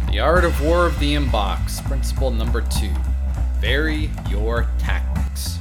The Art of War of the Inbox, principle number 2. Vary your tactics.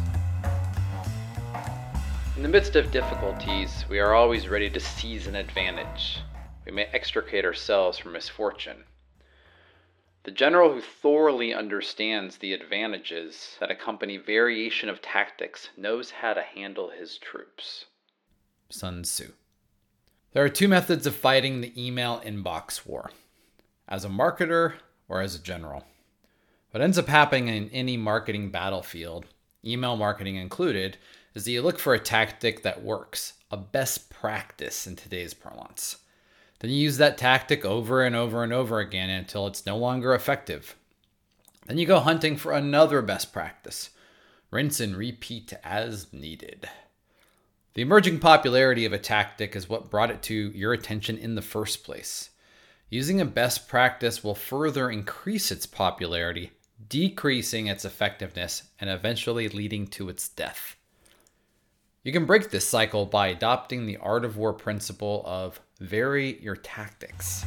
In the midst of difficulties, we are always ready to seize an advantage. We may extricate ourselves from misfortune. The general who thoroughly understands the advantages that accompany variation of tactics knows how to handle his troops. Sun Tzu. There are two methods of fighting the email inbox war: as a marketer or as a general. What ends up happening in any marketing battlefield, email marketing included, is that you look for a tactic that works, a best practice in today's parlance. Then you use that tactic over and over and over again until it's no longer effective. Then you go hunting for another best practice. Rinse and repeat as needed. The emerging popularity of a tactic is what brought it to your attention in the first place. Using a best practice will further increase its popularity, decreasing its effectiveness, and eventually leading to its death. You can break this cycle by adopting the Art of War principle of vary your tactics.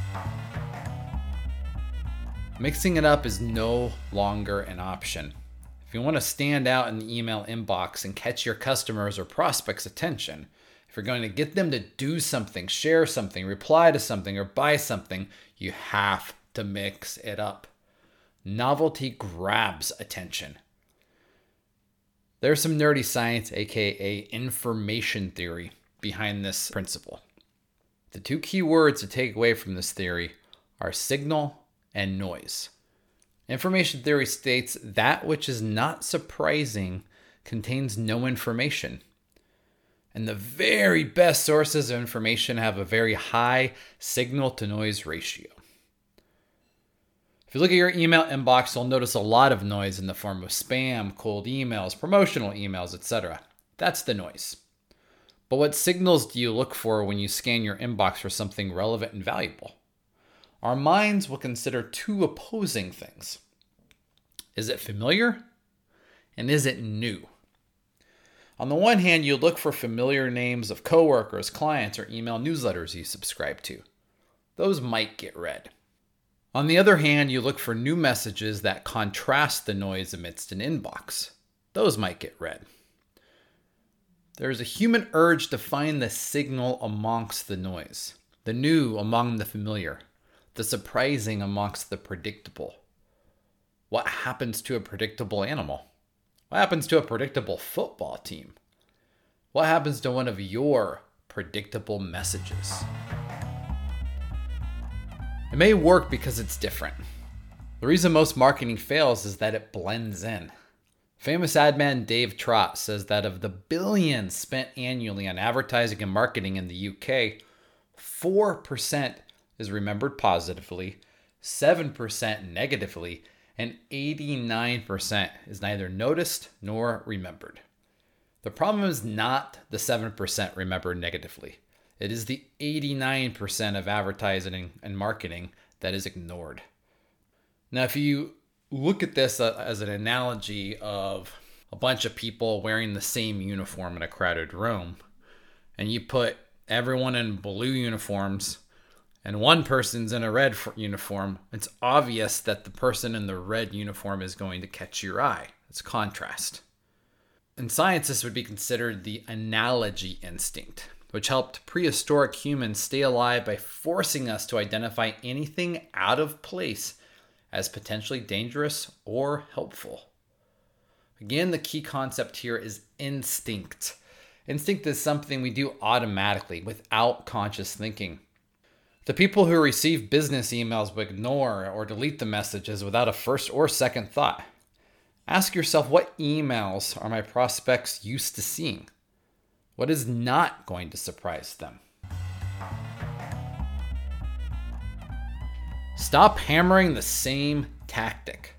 Mixing it up is no longer an option. If you want to stand out in the email inbox and catch your customers' or prospects' attention, if you're going to get them to do something, share something, reply to something, or buy something, you have to mix it up. Novelty grabs attention. There's some nerdy science, aka information theory, behind this principle. The two key words to take away from this theory are signal and noise. Information theory states that which is not surprising contains no information. And the very best sources of information have a very high signal to noise ratio. If you look at your email inbox, you'll notice a lot of noise in the form of spam, cold emails, promotional emails, etc. That's the noise. But what signals do you look for when you scan your inbox for something relevant and valuable? Our minds will consider two opposing things. Is it familiar? And is it new? On the one hand, you look for familiar names of coworkers, clients, or email newsletters you subscribe to. Those might get read. On the other hand, you look for new messages that contrast the noise amidst an inbox. Those might get read. There's a human urge to find the signal amongst the noise, the new among the familiar, the surprising amongst the predictable. What happens to a predictable animal? What happens to a predictable football team? What happens to one of your predictable messages? It may work because it's different. The reason most marketing fails is that it blends in. Famous ad man Dave Trott says that of the billions spent annually on advertising and marketing in the UK, 4% is remembered positively, 7% negatively, and 89% is neither noticed nor remembered. The problem is not the 7% remembered negatively. It is the 89% of advertising and marketing that is ignored. Now, if you look at this as an analogy of a bunch of people wearing the same uniform in a crowded room, and you put everyone in blue uniforms and one person's in a red uniform, it's obvious that the person in the red uniform is going to catch your eye. It's contrast. In science, this would be considered the analogy instinct, which helped prehistoric humans stay alive by forcing us to identify anything out of place as potentially dangerous or helpful. Again, the key concept here is instinct. Instinct is something we do automatically without conscious thinking. The people who receive business emails will ignore or delete the messages without a first or second thought. Ask yourself, what emails are my prospects used to seeing? What is not going to surprise them? Stop hammering the same tactic.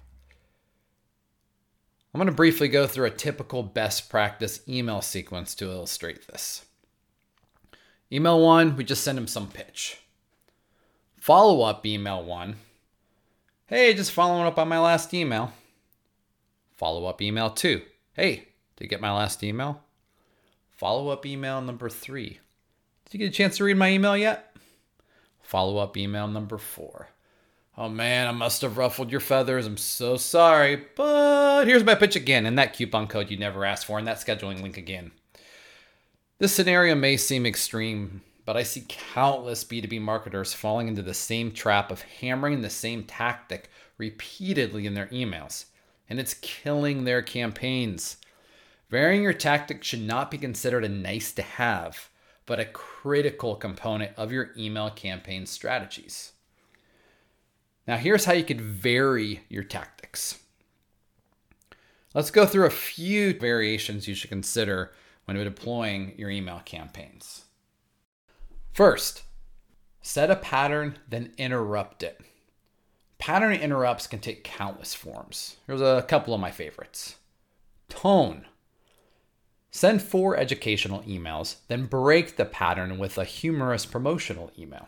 I'm going to briefly go through a typical best practice email sequence to illustrate this. Email 1, we just send them some pitch. Follow-up email 1, hey, just following up on my last email. Follow-up email 2, hey, did you get my last email? Follow-up email number 3, did you get a chance to read my email yet? Follow-up email number 4, Oh man, I must have ruffled your feathers. I'm so sorry. But here's my pitch again, and that coupon code you never asked for, and that scheduling link again. This scenario may seem extreme, but I see countless B2B marketers falling into the same trap of hammering the same tactic repeatedly in their emails, and it's killing their campaigns. Varying your tactic should not be considered a nice to have, but a critical component of your email campaign strategies. Now, here's how you could vary your tactics. Let's go through a few variations you should consider when deploying your email campaigns. First, set a pattern, then interrupt it. Pattern interrupts can take countless forms. Here's a couple of my favorites. Tone. Send 4 educational emails, then break the pattern with a humorous promotional email.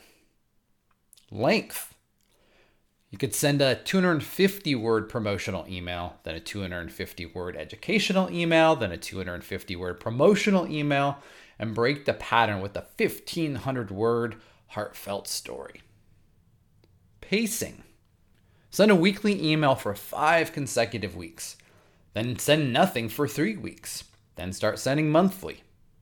Length. You could send a 250-word promotional email, then a 250-word educational email, then a 250-word promotional email, and break the pattern with a 1,500-word heartfelt story. Pacing. Send a weekly email for 5 consecutive weeks, then send nothing for 3 weeks, then start sending monthly.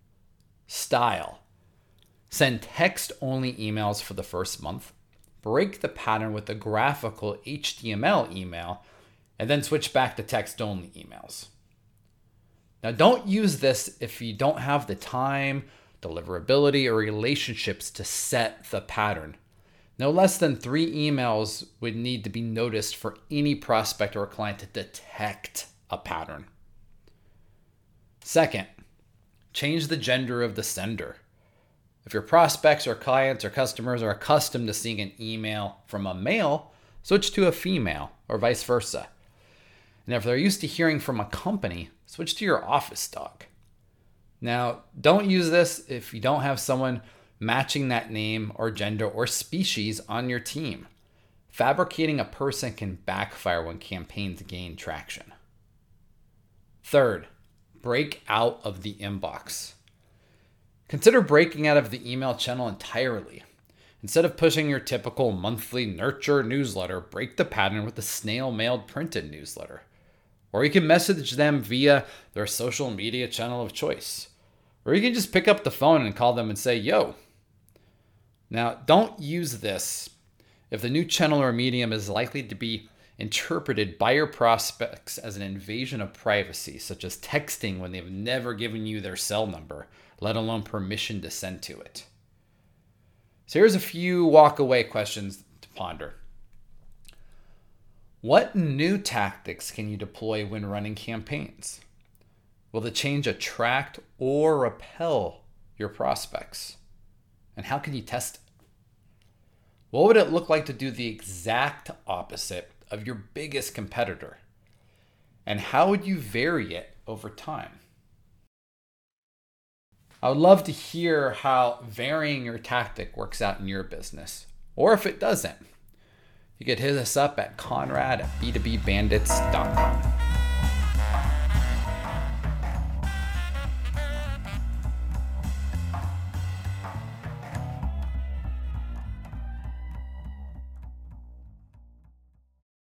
Style. Send text-only emails for the first month, break the pattern with a graphical HTML email, and then switch back to text-only emails. Now, don't use this if you don't have the time, deliverability, or relationships to set the pattern. No less than 3 emails would need to be noticed for any prospect or client to detect a pattern. Second, change the gender of the sender. If your prospects or clients or customers are accustomed to seeing an email from a male, switch to a female or vice versa. And if they're used to hearing from a company, switch to your office dog. Now, don't use this if you don't have someone matching that name or gender or species on your team. Fabricating a person can backfire when campaigns gain traction. Third, break out of the inbox. Consider breaking out of the email channel entirely. Instead of pushing your typical monthly nurture newsletter, break the pattern with a snail-mailed printed newsletter. Or you can message them via their social media channel of choice. Or you can just pick up the phone and call them and say, yo. Now, don't use this if the new channel or medium is likely to be interpreted by your prospects as an invasion of privacy, such as texting when they've never given you their cell number, let alone permission to send to it. So here's a few walk-away questions to ponder. What new tactics can you deploy when running campaigns? Will the change attract or repel your prospects? And how can you test it? What would it look like to do the exact opposite of your biggest competitor? And how would you vary it over time? I would love to hear how varying your tactic works out in your business, or if it doesn't. You could hit us up at Conrad@b2bbandits.com.